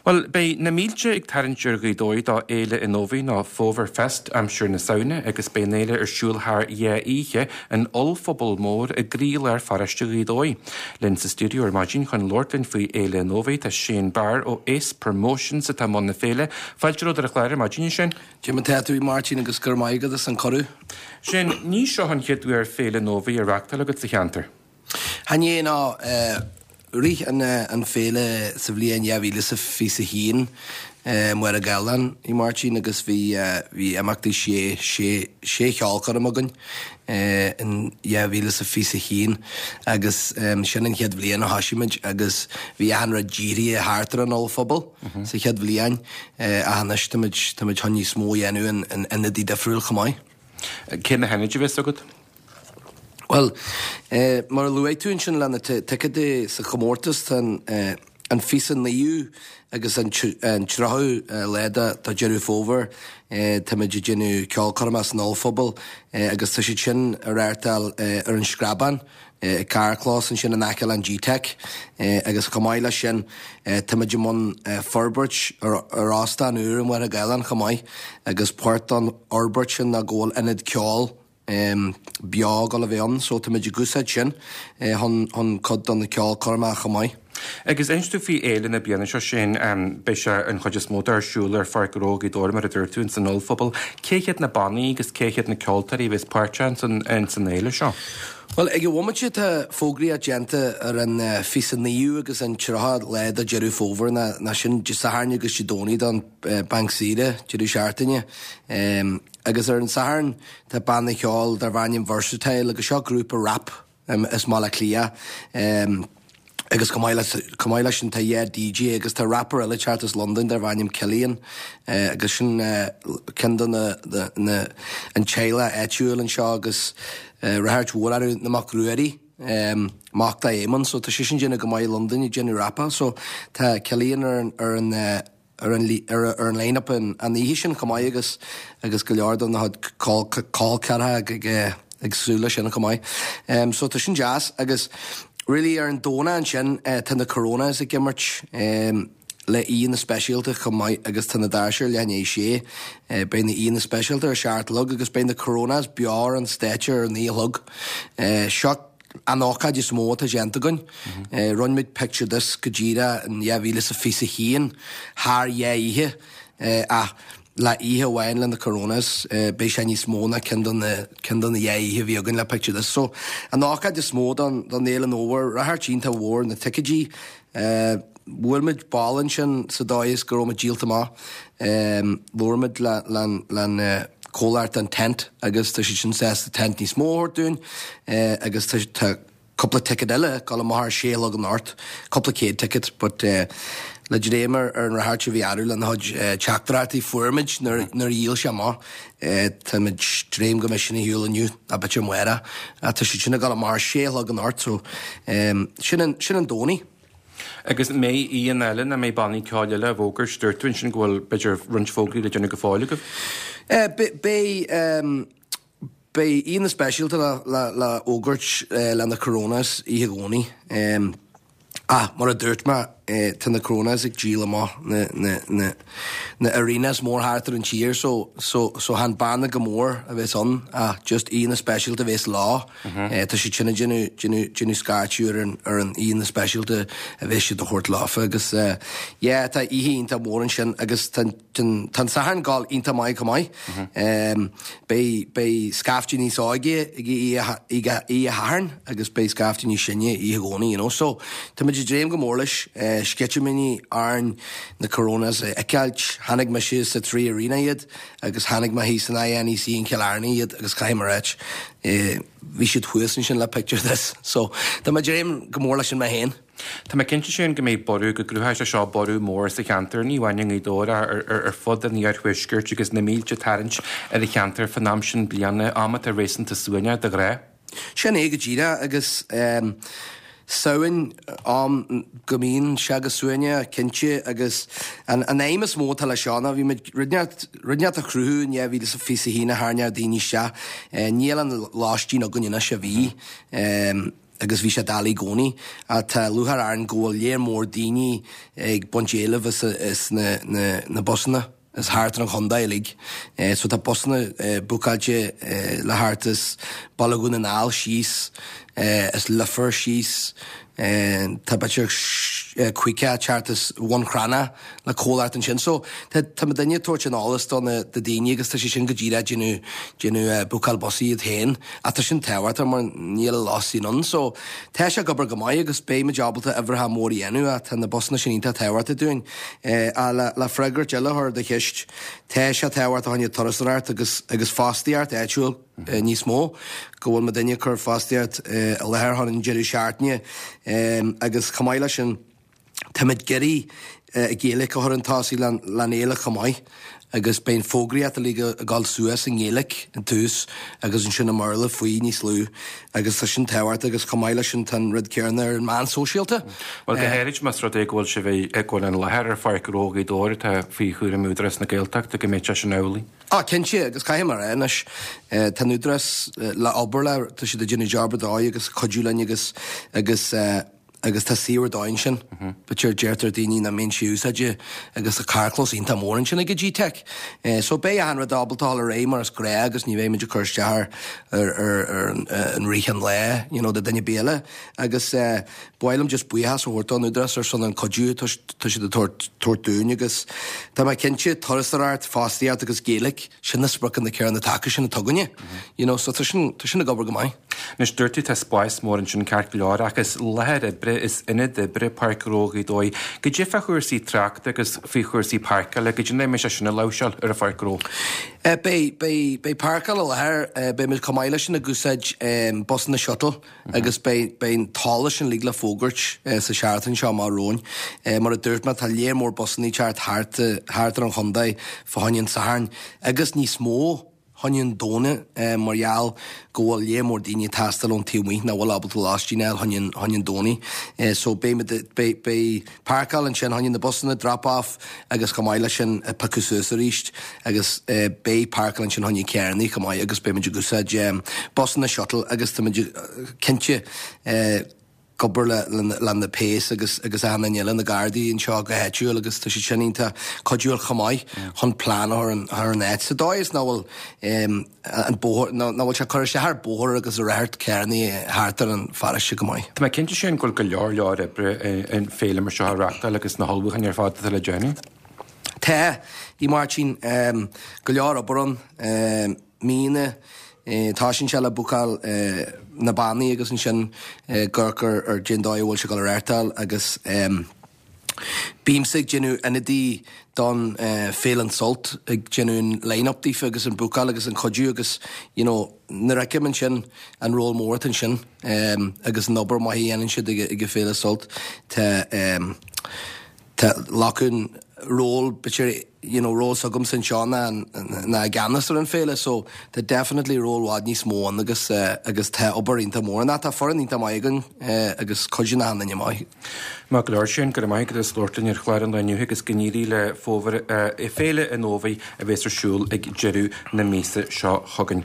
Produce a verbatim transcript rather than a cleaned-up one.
Well, bei na mílte ag tarintir gaidóid á éile inóí ná fóver fest am siúr na saona agus bénéile ar siúlthar ie ihe an olfobal mór a gríl ar fariste gaidói. Linn sa studio ar mágin chun Lordlin faoi éile inóí tá Shane Barr ó Ace Promotions a tá mna féile. Fáiltir ódar a chléir mágin sin? Jim teú Martin agus gur maigad san choú. Sin ní seo an cheadú ar féile nóí ar reachtal agus sa cheantar. Hanné ná rí an an féle sa bblion javíle sa fi sa hín mu a galan I Martin agus bhí bhí amachtaí sé sé sé cheácar amagan in javíle sa fi sa hín agus sin an chead bblion a hasisiimiid agus bhí anra ddíri a hátar an olfobal sa chead bblion a hanaisteid táid thoní smó dhéanú in ina dí de friúil chamáid. Cé na henaidir bheits agad? Well, uh, mar lué tún sin lena teicede sa chomórtas an uh, an fisan naú agus an trau uh, leda tá jeú fóver uh, tá me genú ceolcarmas an olfobal uh, agus tá si sin a réirtal uh, ar an scraban uh, carclás an sin an acail an G-Tech uh, agus chomáile sin uh, tá me gemon uh, forbert ar rásta an úr an war a gailan chomáid agus páirt an orbert sin na ggóil inad ceol Um, beag all a bhean, so tá méidir gúsaid sin uh, hon, hon cod an na ceol cormach chamáid. Agus einstú fi éile na bíana seo sin um, bei se an chuidir smóta arsúla ar farcaróg I dóir mar a dúirtún san olfobal. Céchiad na bannaí agus céchiad na ceoltarí bheits páirtean san san éile seo? Well, ag bhhaimite tá fógraí a genta ar an uh, fisan naú agus an tíortha leid a jeú fóver na, na sin de saharne agus sidóní don uh, banksíre jeú seaartaine. Um, agus ar an saharn tá banna ceáil dar bhaim versatile agus seo grúpa rap um, is mála clia. Um, agus comáile sin tá dhé D J agus tá rapper eile Chartas London dar bhaim Cillian uh, agus sin uh, cindan an chéile éitiúil an seo agus Uh, Rahart Wararú na Macrueri, um, Macta Éman, so tá sé sin gynna go mai London I gynna rappa, so tá Cillian ar an ar an uh, ar an ar ar an line-up an an ihí sin comai agus agus go leor na had call call carha ag ag súla sin comai. Um, so tá sin jazz agus really ar an dóna an sin uh, tá na corona is a gimmert um, le íon na specialta chumai agus tanna dáisiir leanné sé uh, bein na íon na specialta ar seartlug agus bein na coronas bear an stature ar nílug uh, seo an ácad is mó a gentagan mm-hmm. uh, runmid picture this go ddíra an javíle sa fi sa hían haar é ihe uh, a la ihe bhain le na coronas uh, bei sé níos móna cindan na cindan na é ihe bhíogan le picture this so an ácad is mó don don éile nóir rathirtínta mhór na ticidí uh, Bhfuilmid ballan sin sa dáis go raibh díalta má bhfuilmid len cóláirt an tent agus tá si sin sésta tent níos mór dún agus tá coppla ticket eile gal mar sé ag an ort coppla céad ticket but le dréimar ar an rathirte bhí airú le náid teachtarartaí fuirmid nar díal se má tá mid dréim go me sinna hiúil aniu a bit muire a tá si sinna gal mar sé ag an ort so sin an dóní. Agus mé íon eile na mé bannaí ceáile le bhógar stúirtún sin ghfuil beidir runt fógraí le déanana go fáile go? Bé bé íon na speisialta le ógurt le na coronas í gcónaí. Ah, mar a dúirt me tá na coronas ag díal má na arenas mór hátar an tíir so so han banna go mór a bheits an a just íon na speisialta bheits lá tá si sinna ginu scartúr ar an íon na speisialta a bheits si do chóirt láfa agus é tá ihíon tá mór an sin agus tan sahan gáil ionta mai go mai bei scaftí níos áige í a háin agus bei scaftí ní sinne í gcónaí so tá mid dréim go mór leis sketchimini arn na coronas e ceilt hannig me si sa trí arena iad agus hannig me hí san I N E C in Killarney iad agus caiimarach vi siad thuasan sin le picture this so tá me dréim go mór leis sin me héin. Tá me cinnte sin go méid ború go grúthaid se seo ború mór sa cheantar ní bhaine í dóra ar fud a níar thuisgurt agus na mílte tarint ar a cheantar fanam sin blianana amat a rééisan ta suaine de gré. Sin é go ddíra agus Saoin am gomín seagus suine cinse agus an éimas mó tal seánna bhí runeart a cruú ne bhí sa fi hína háne daoine se níl an láistí a gunine se bhí agus bhí sé dalí gcónaí a tá luthar an ggóil léar mór daoine ag bontéalah is na, na, na bosanna is háart an chundaig. Eh, so tá bosanna eh, bucáilte eh, le háart is ballagún an áil síos, eh, is lufar síos, eh, tá baitir cuiice chartas one crana le cóláart an sin. So tá ma daine tuairt an álas don na daine agus tá sé sin go ddíra genú genú bucal bosaí a théin a tá sin tehart mar níl lásí non. So tá sé gobar go maiid agus bé me jobbalta ever ha mórí enú a tá na bosna sin ínta tehart a dúin. Eh, a le, le freigur jeilethir de chiist tá sé tehart a haine torasart agus agus fástiart éitiúil Uh, níos mó, go bhfuil me daine chur fástiart uh, a lethir an Jerry Shartne um, agus chamáile sin tamid geirí uh, a ggéalaigh go thur an tásaí le néala chamáid agus ben fógraíat a lí a gáil suas an ggéalaigh an tús agus an sin na marla faoí níos lú agus tá sin tehart agus chamáile sin tan rid cearna ar an man sóisialta. Well, go héirid mas rud é bhfuil se bheith ag an lethir ar fear rógaí dóir tá fí chuúr múdras na Gaeltacht go méid sin eolaí. Ah, cinse agus caiim mar éis tá údras le obair tá si de Jenny Jarber dáid agus chodúlainn agus agus agus tá síor dáin sin, betir deirtar daoine na mén siúsaide agus a carclos ínta mórin sin ag G Tech. So bé a hanra dábaltáil a ré mar as gré agus ní bhéh meidir chuirstear ar an ríchan le, you know, de daine béle agus builm just buíhas óirtán údras ar son an codú tá si de tortún agus tá mai cinse torasart fástiart agus géalaigh sin na sprucan na cear na take sin na tuganne. You know, so tá sin na gobar go mai. Nes dúirtí tá spáis mór an sin ceart go leir agus lehead bre is ina de bre parc rógaí dói. Go ddífa chuirsaí tracht agus fí chuirsaí parca le go dné me se sinna leseil ar a parc ró. Bei parca le lethir be mé comáile sin na gúsaid bos na shuttle agus be tála sin lí le fógurt sa seaartan seo mar róin mar a dúirt me tá léar mór bosaní teart háart an chundaid fáin saharn agus níos mó hanin dóna marall ggóil lé mór daoine tastal ón tíomí na bhfuil abal tú lástíine hanin hanin dónaí. So bé bé parcáil an sin hanin na bosanna drop-off agus chamáile sin pacusús a ríist agus bé parcáil an sin hanin cearnaí chamáid agus bé meidir gusaid bosanna shuttle agus tá meidir cinse gobar le na péis agus agus anna le na gardaí an seo go héitiúil agus tá si sinínta codúil chamáid chun plán ar an éit sa dáis ná bhfuil an bóthir ná bhfuil se chuir sé thar bóthir agus a réirt cearnaí háartar an fariste go maiid. Tá cinnte sin goil go leor leor bre an féile mar seo reachta agus na hallbúchan ar fád le déine? Tá í mar sin go leor obair an mína tá sin se le bucáil na bannaí agus an sin gurcar ar gindáid bhfuil se go réirtal agus bímsaigh genú inadí don félan solt ag genún line-up-dífa agus an bucáil agus an chodú agus na raicim an sin an ról mórt an sin agus an obair maithí anan siad ag féla solt tá lacún ról bitir you know ról sagum san seánna na ganas ar an féile, so tá definitely ról wad níos mó agus agus tá obairínta mór na tá forínta maigan agus codina anna mai. Má go leir sin gur maiid is slortain ar chláir an dainniu agus gníí le fómhar i féile an nómhaí a bhés arsúil ag jeú na mísa seo thugann.